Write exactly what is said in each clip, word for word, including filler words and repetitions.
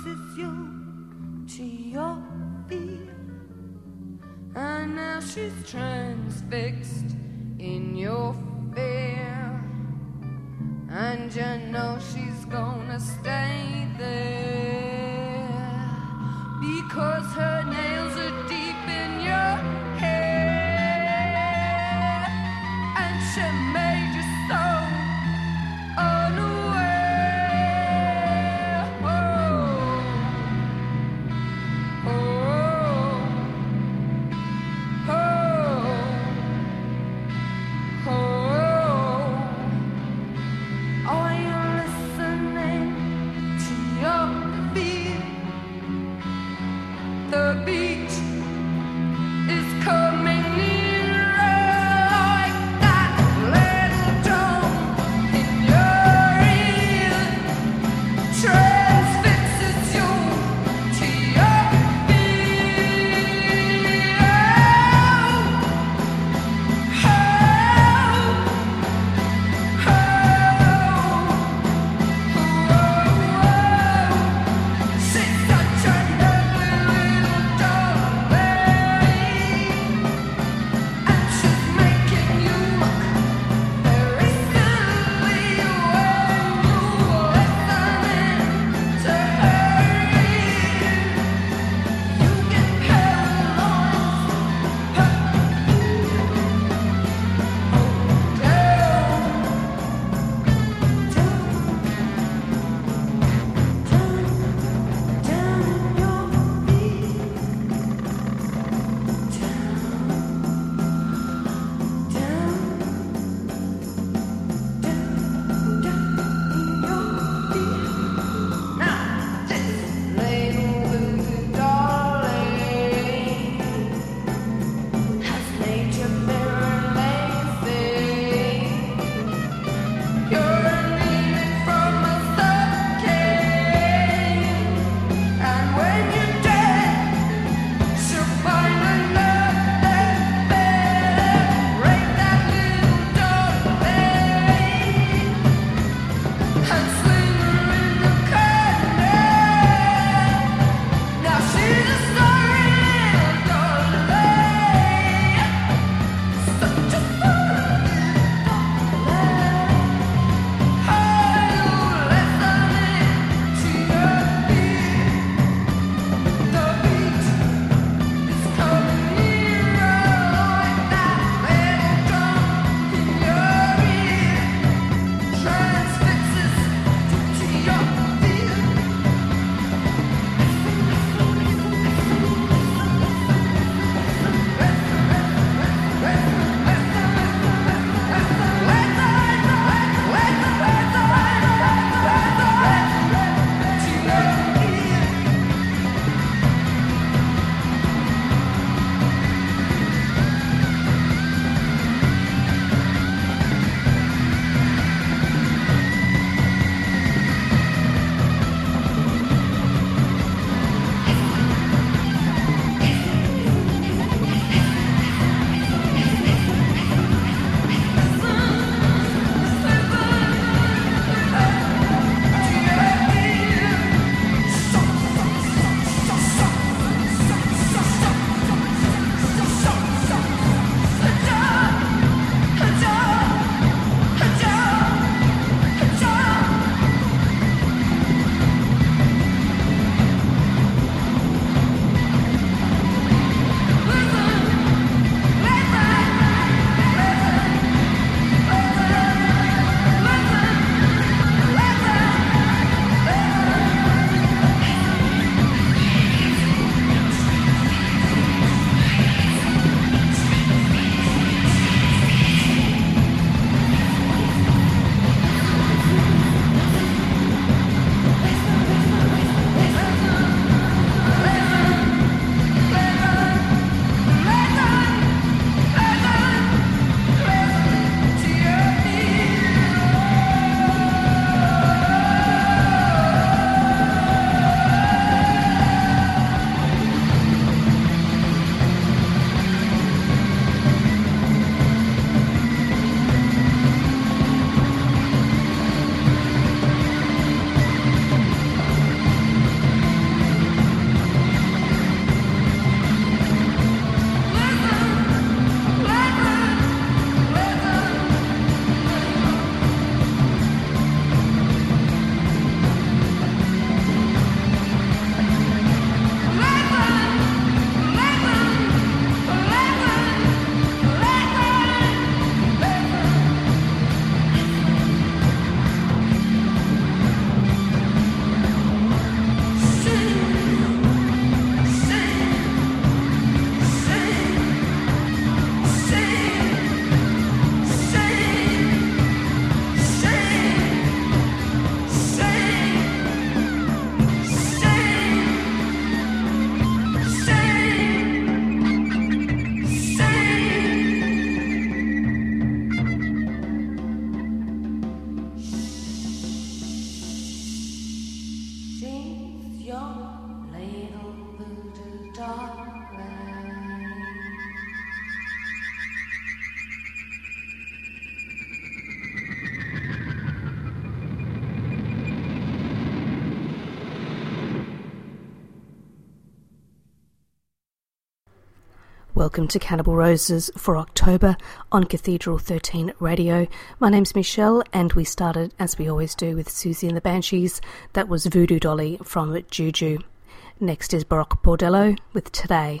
reduces you to your feet, and now she's transfixed in your fear, and you know she's gonna stay there because her nails are deep in your hair, and she made you so unaware. Oh, oh, oh, oh. Are you listening to your feet? The your little voodoo darling. Welcome to Cannibal Roses for October on Cathedral thirteen Radio. My name's Michelle, and we started, as we always do, with Susie and the Banshees. That was Voodoo Dolly from Juju. Next is Baroque Bordello with Today.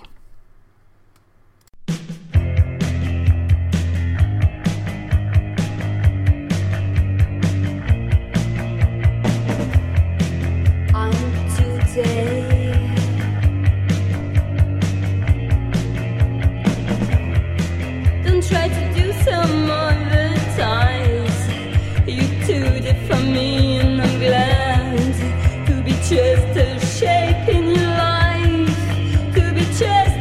I'm today. Try to do some other times. You took it from me, and I'm glad to be just a shape in your life, to be just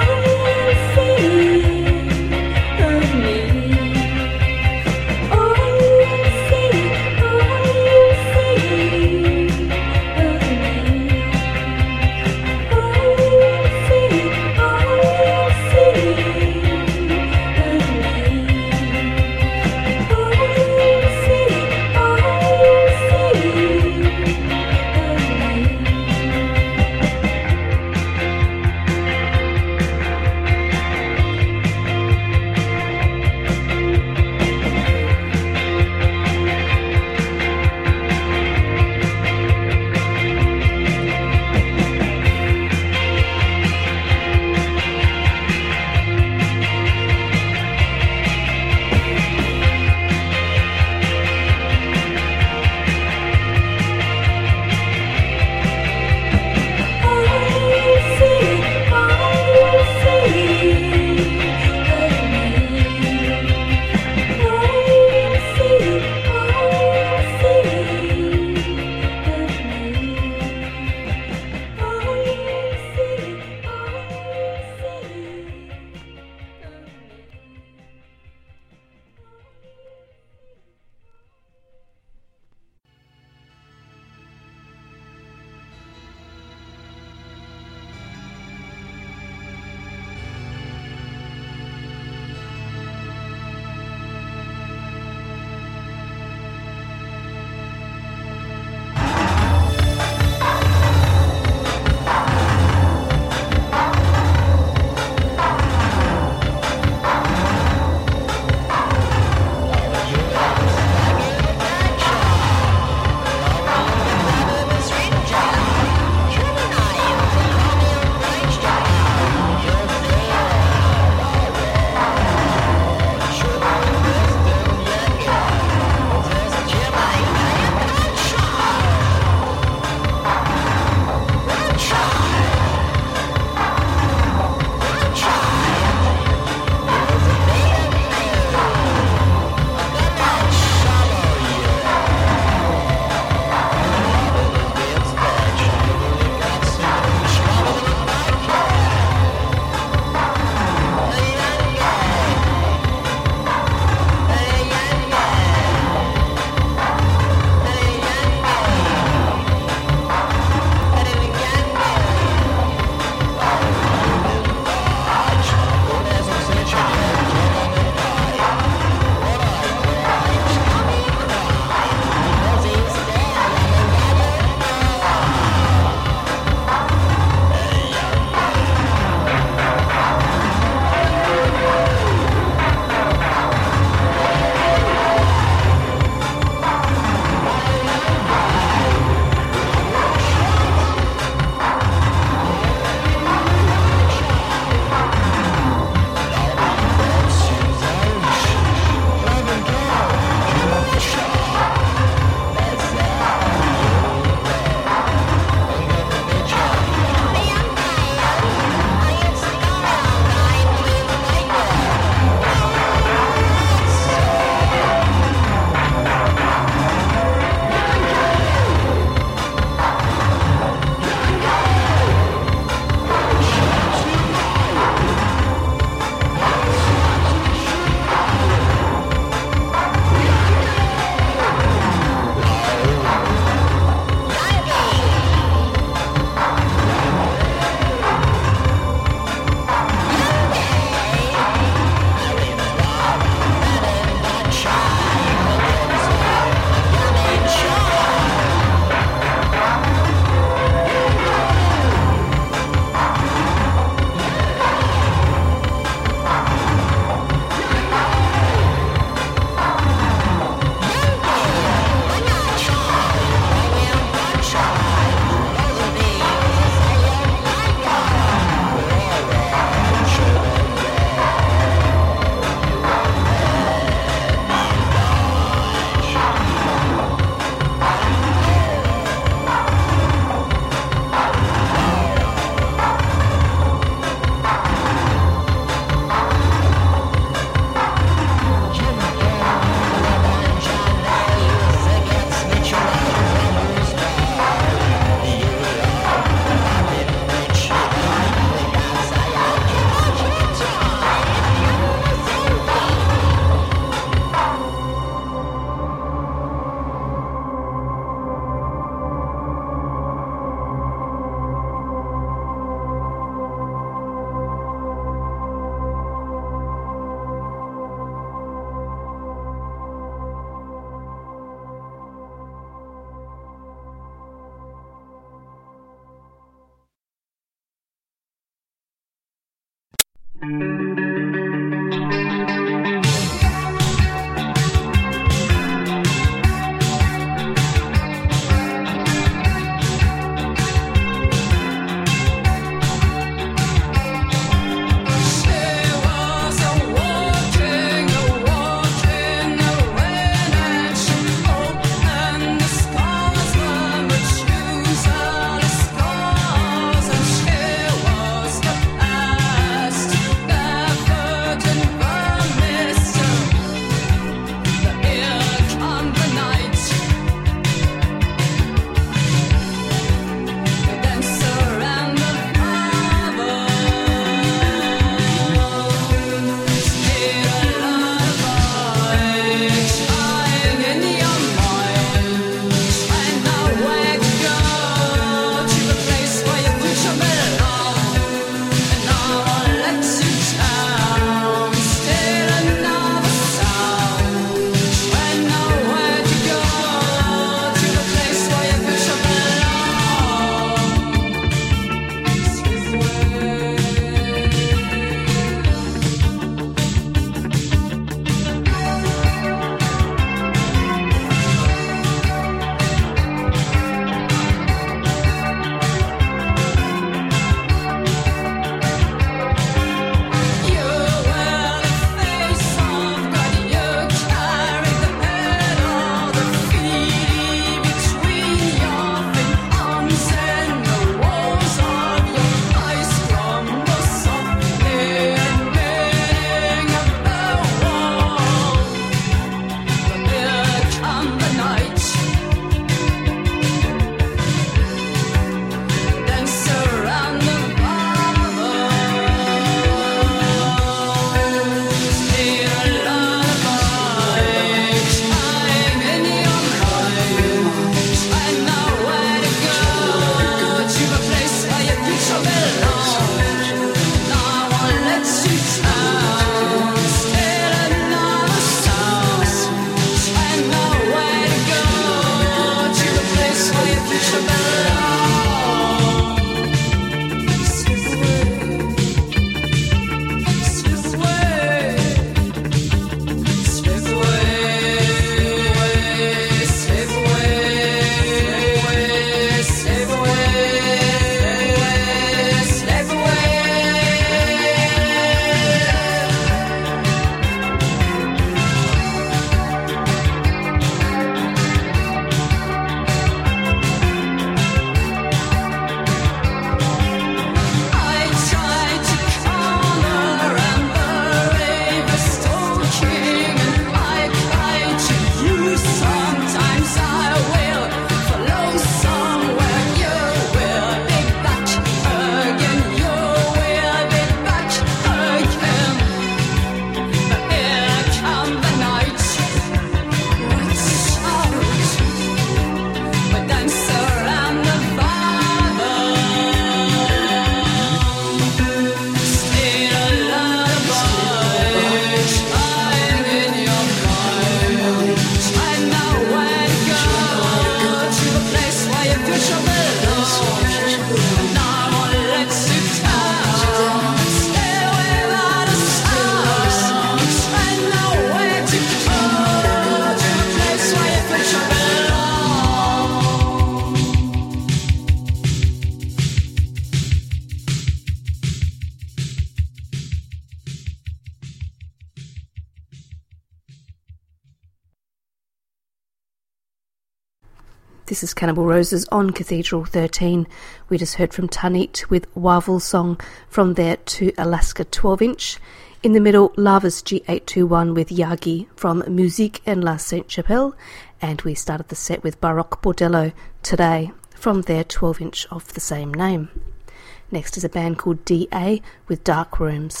This is Cannibal Roses on Cathedral thirteen. We just heard from Tanit with Wavell Song from their To Alaska twelve inch. In the middle, Lava's G eight two one with Yagi from Musique en la Sainte-Chapelle. And we started the set with Baroque Bordello today from their twelve inch of the same name. Next is a band called D A with Dark Rooms.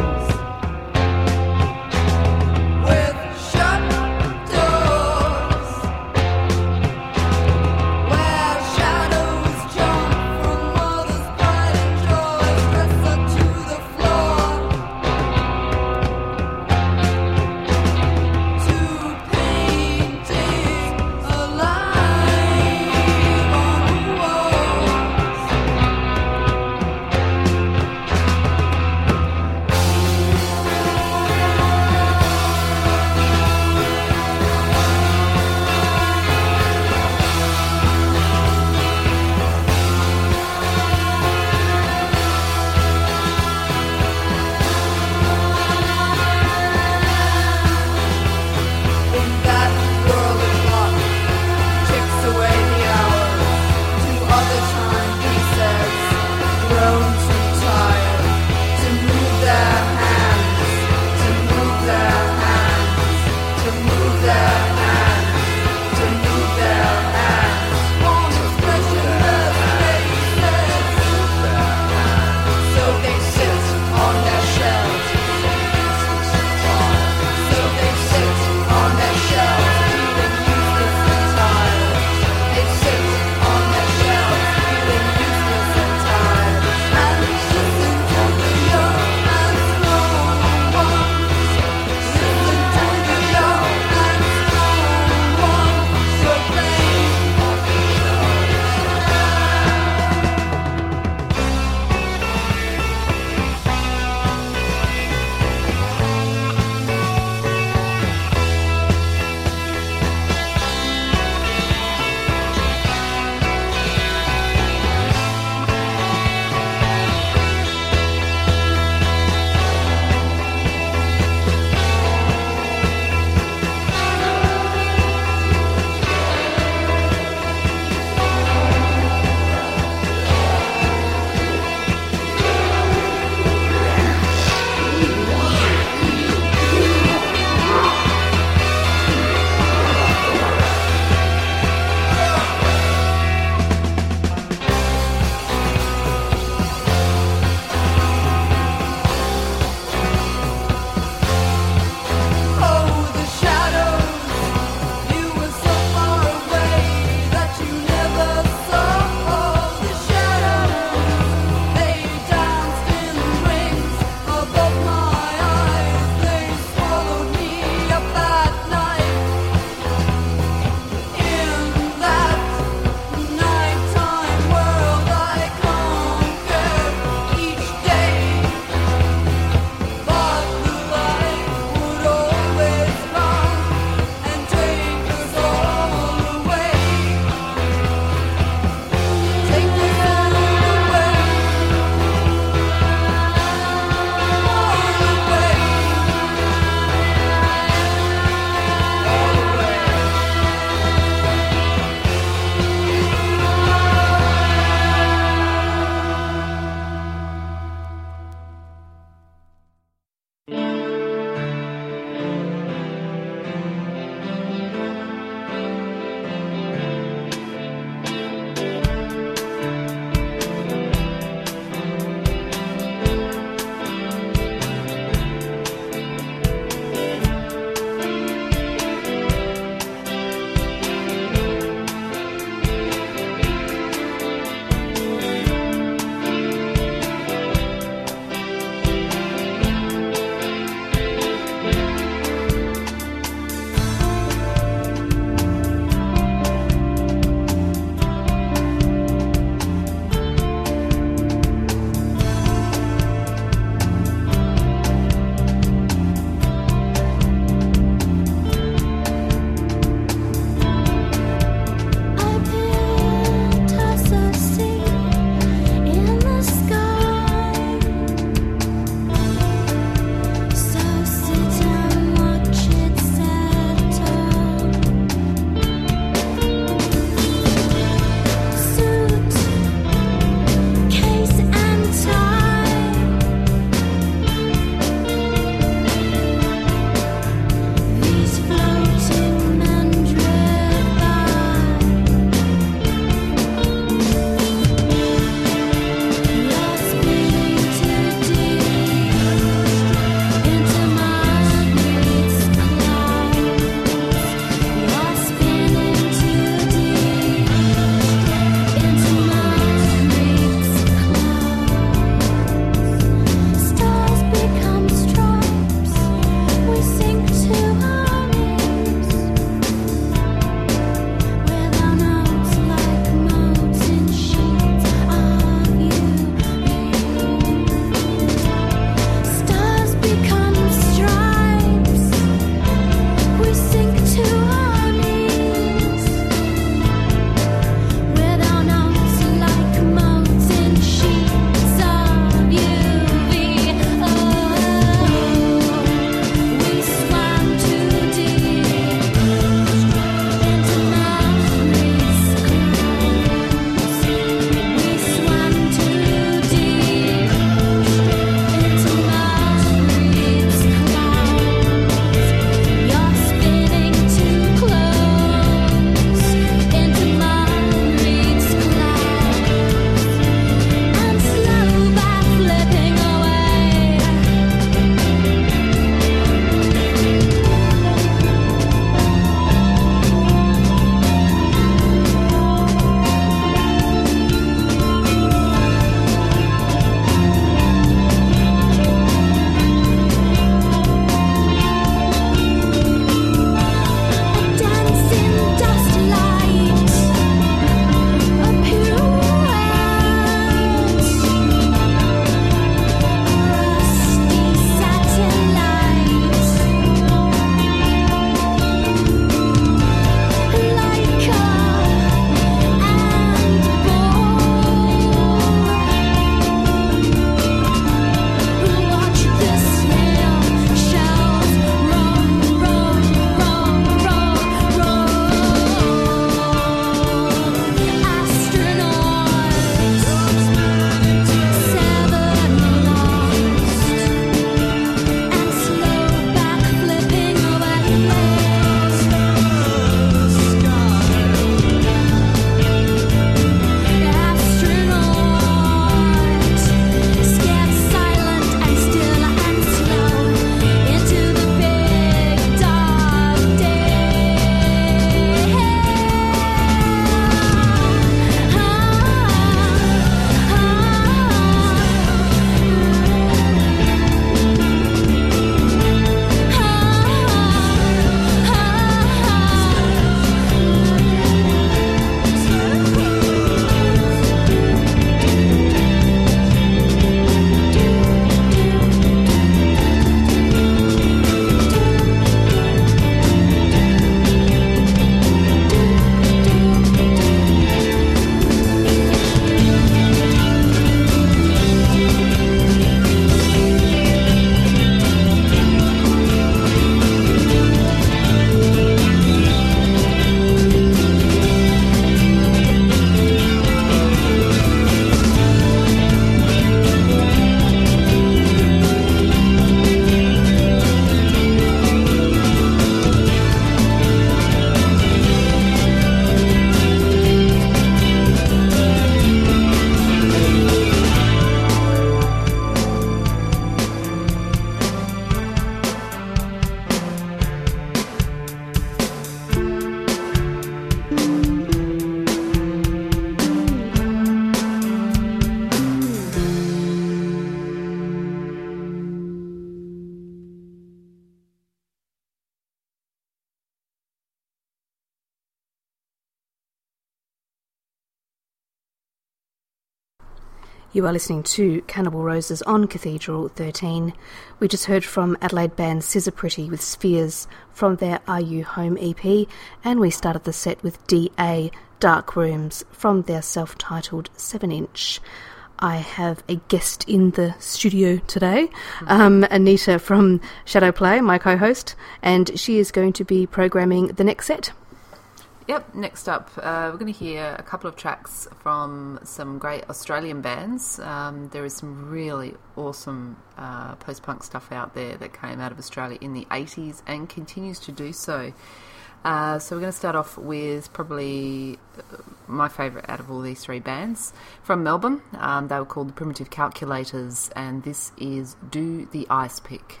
You are listening to Cannibal Roses on Cathedral thirteen. We just heard from Adelaide band Scissor Pretty with Spheres from their Are You Home E P, and we started the set with D A Dark Rooms from their self-titled seven inch. I have a guest in the studio today, um, Anita from Shadow Play, my co-host, and she is going to be programming the next set. Yep, next up, uh, we're going to hear a couple of tracks from some great Australian bands. Um, there is some really awesome uh, post-punk stuff out there that came out of Australia in the eighties and continues to do so. Uh, so we're going to start off with probably my favourite out of all these three bands. From Melbourne, um, they were called the Primitive Calculators, and this is Do the Ice Pick.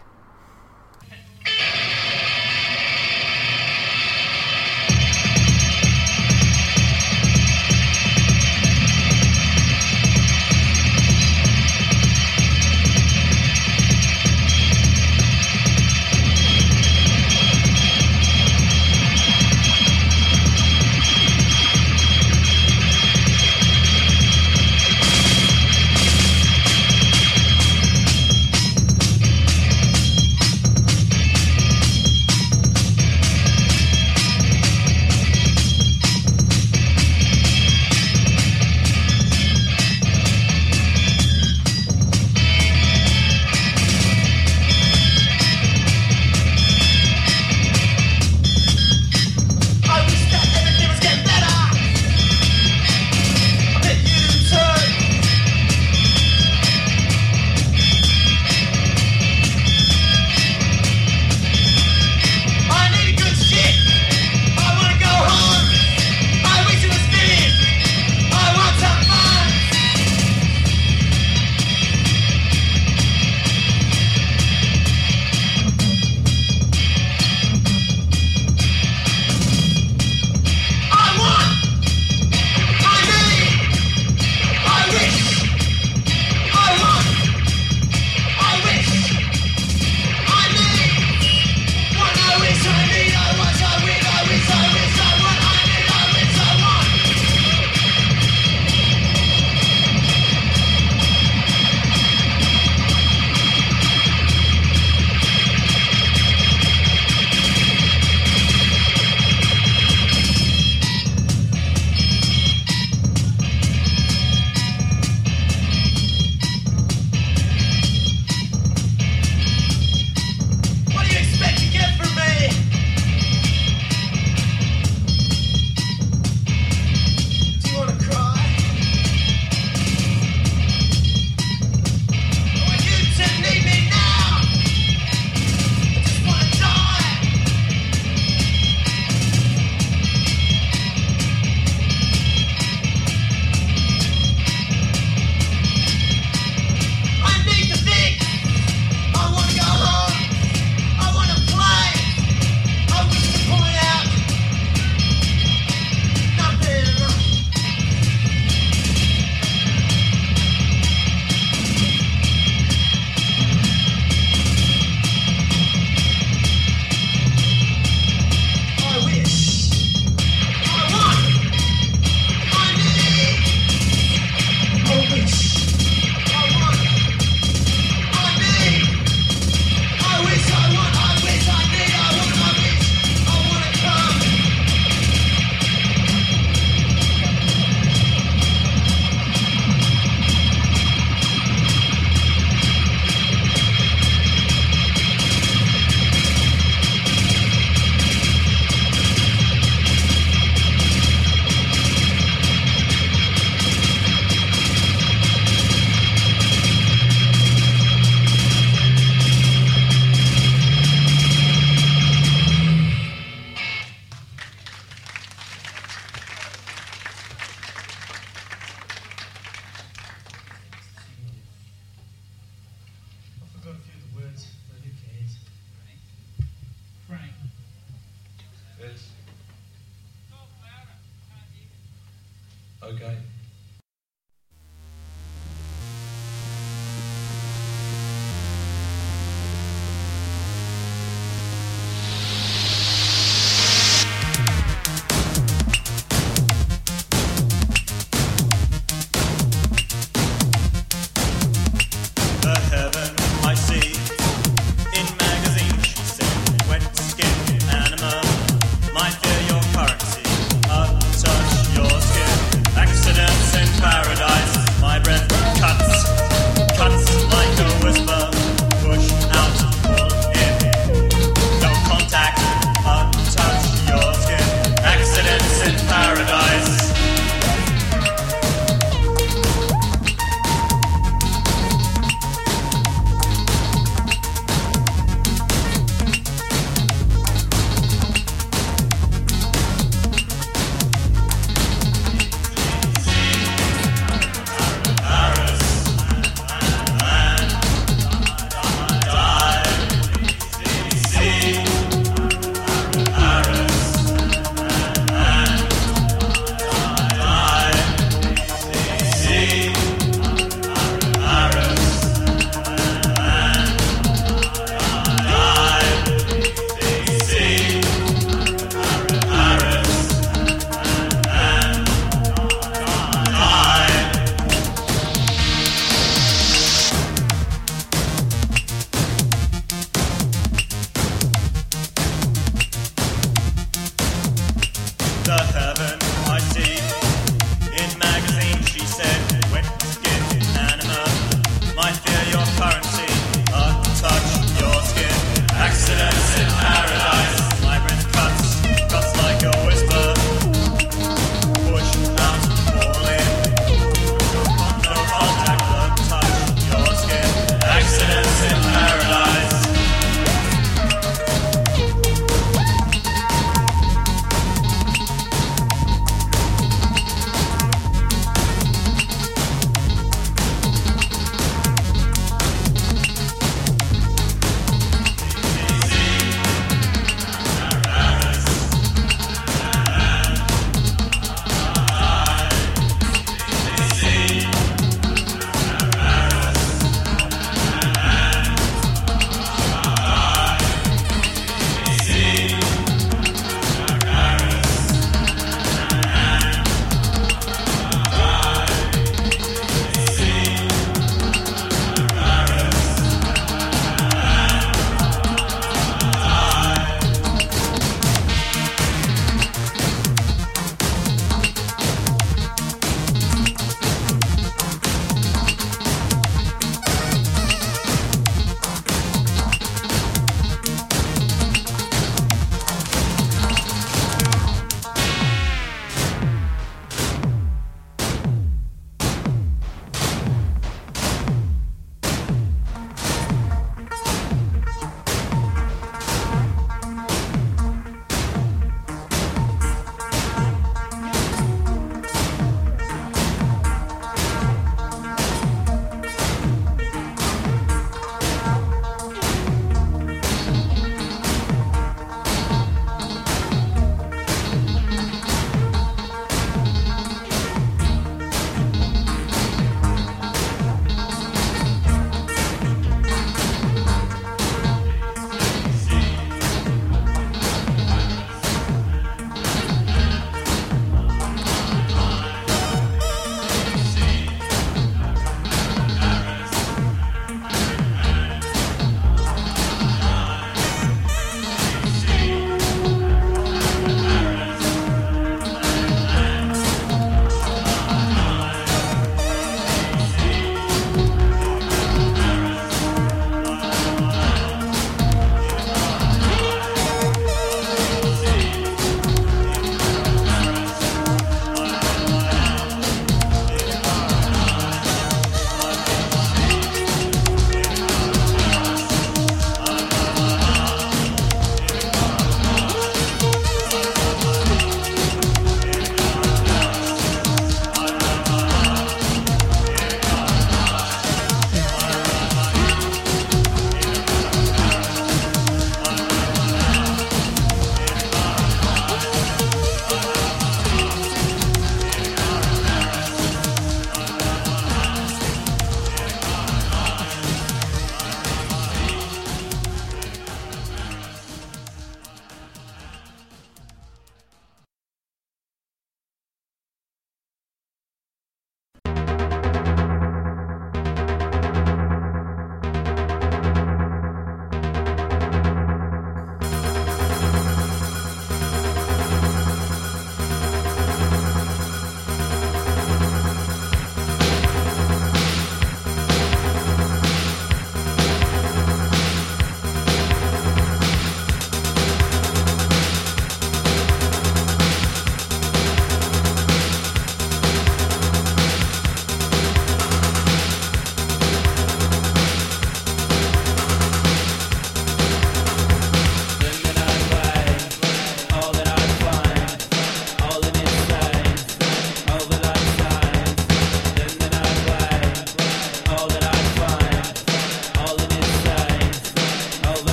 Okay.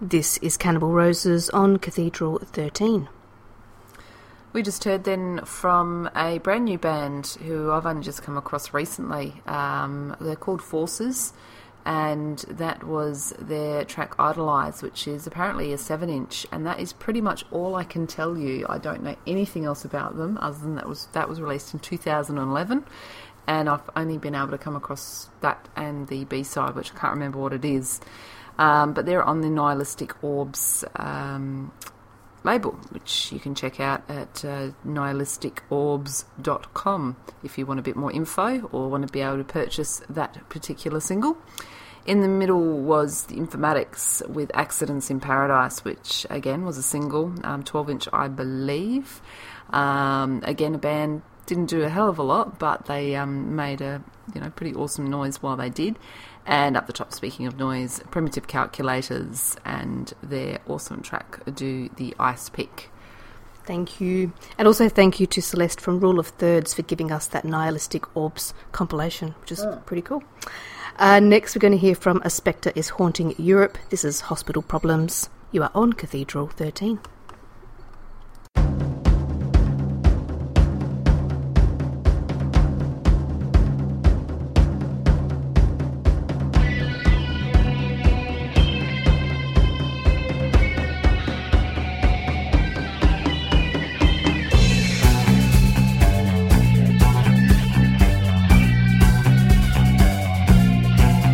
This is Cannibal Roses on Cathedral thirteen. We just heard then from a brand new band who I've only just come across recently. Um, they're called Forces, and that was their track Idolize, which is apparently a seven inch, and that is pretty much all I can tell you. I don't know anything else about them other than that was that was released in two thousand eleven, and I've only been able to come across that and the B-side, which I can't remember what it is. Um, but they're on the Nihilistic Orbs um, label, which you can check out at uh, nihilistic orbs dot com if you want a bit more info or want to be able to purchase that particular single. In the middle was the Informatics with Accidents in Paradise, which again was a single, um, twelve inch I believe. Um, again, a band didn't do a hell of a lot, but they um, made a you know pretty awesome noise while they did. And up the top, speaking of noise, Primitive Calculators and their awesome track, Do the Ice Pick. Thank you. And also thank you to Celeste from Rule of Thirds for giving us that Nihilistic Orbs compilation, which is oh. pretty cool. Uh, next, we're going to hear from A Spectre is Haunting Europe. This is Hospital Problems. You are on Cathedral thirteen.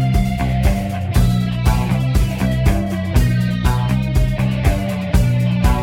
Thank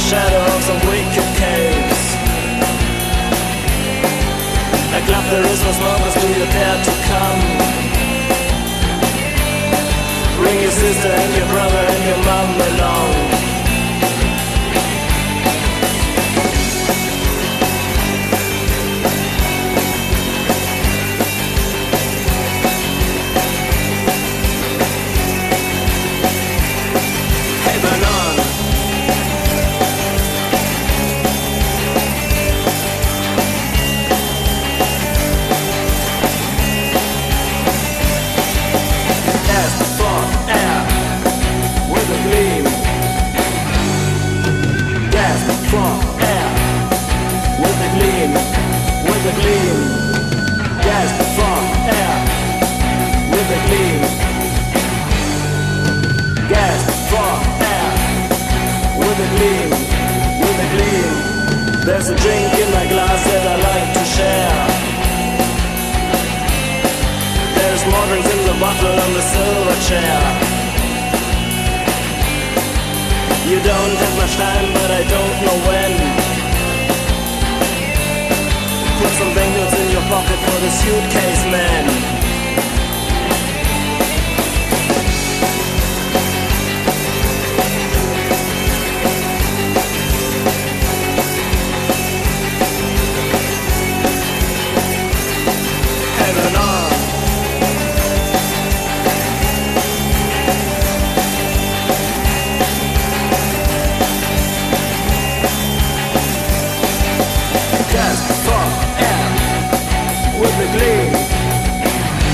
shadow of some wicked caves. A club there is no smokers, do you dare to come? Bring your sister and your brother and your mom along. Hey, burn on. With a gleam, gas from air, with a gleam, gas from air, with a gleam, with a gleam. There's a drink in my glass that I like to share. There's more drinks in the bottle on the silver chair. You don't have much time, but I don't know when. Put some banknotes in your pocket for the suitcase man. Heaven on. Just for with a gleam,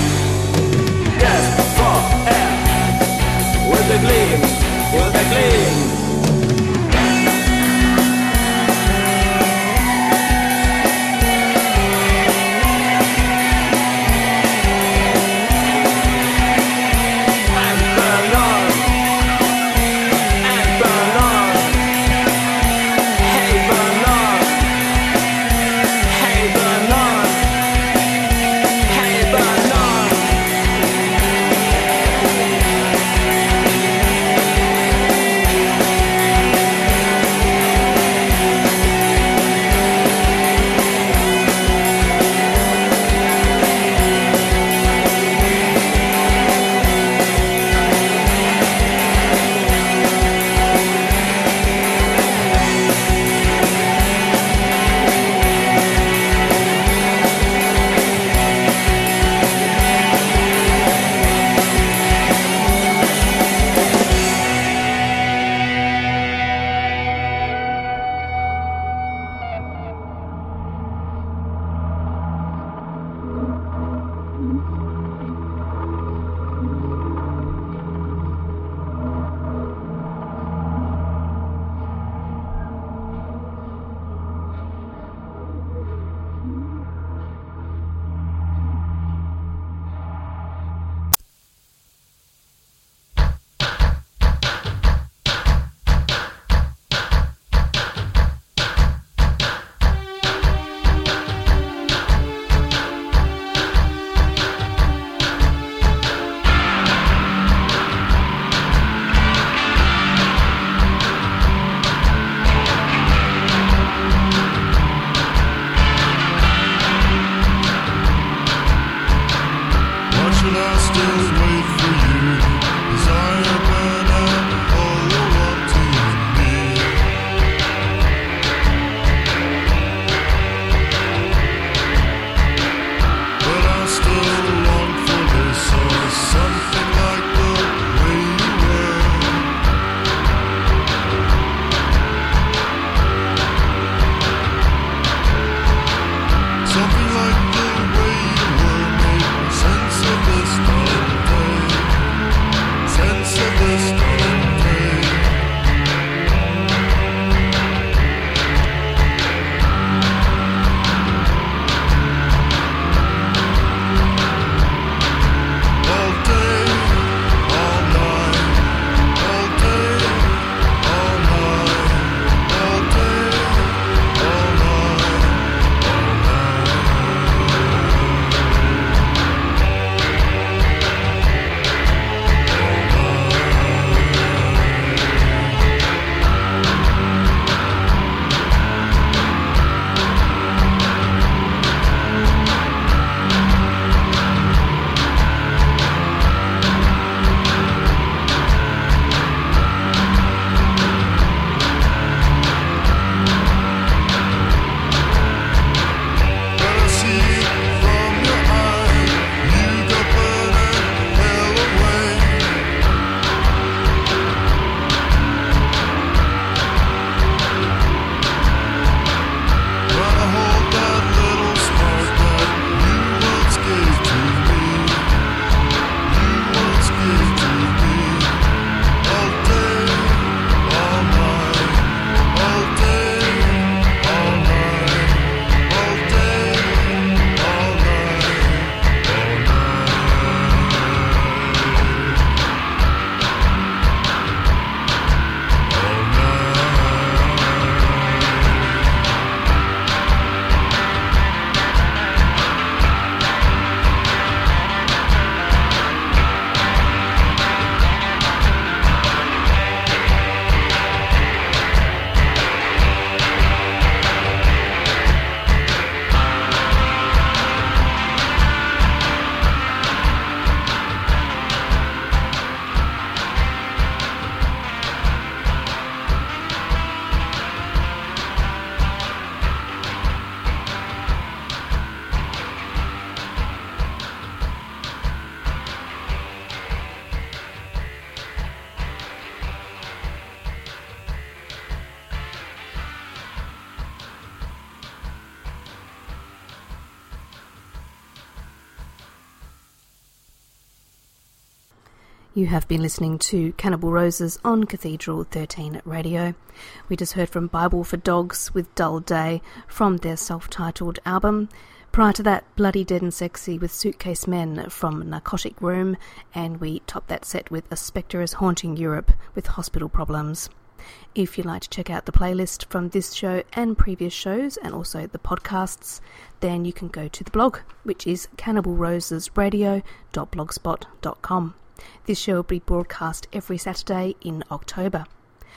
You have been listening to Cannibal Roses on Cathedral thirteen Radio. We just heard from Bible for Dogs with Dull Day from their self-titled album. Prior to that, Bloody Dead and Sexy with Suitcase Men from Narcotic Room, and we topped that set with A Spectre is Haunting Europe with Hospital Problems. If you'd like to check out the playlist from this show and previous shows, and also the podcasts, then you can go to the blog, which is cannibal roses radio dot blogspot dot com. This show will be broadcast every Saturday in October.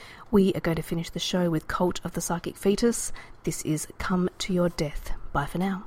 We are going to finish the show with Cult of the Psychic Fetus. This is Come to Your Death. Bye for now.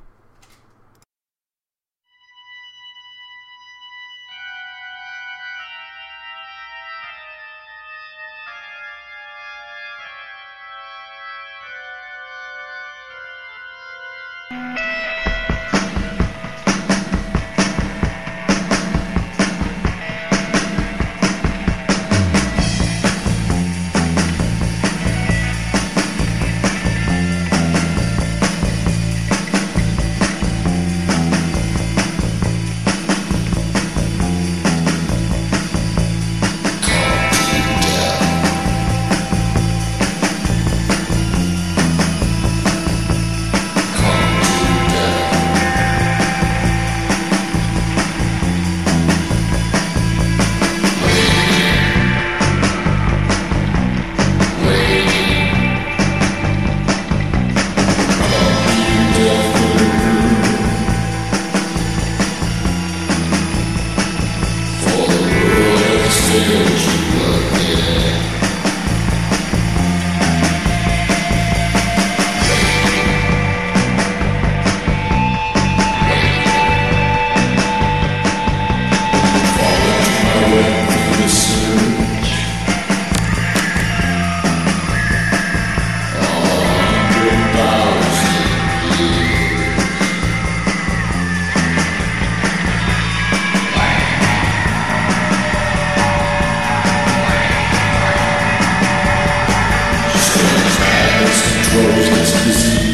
Controls this disease.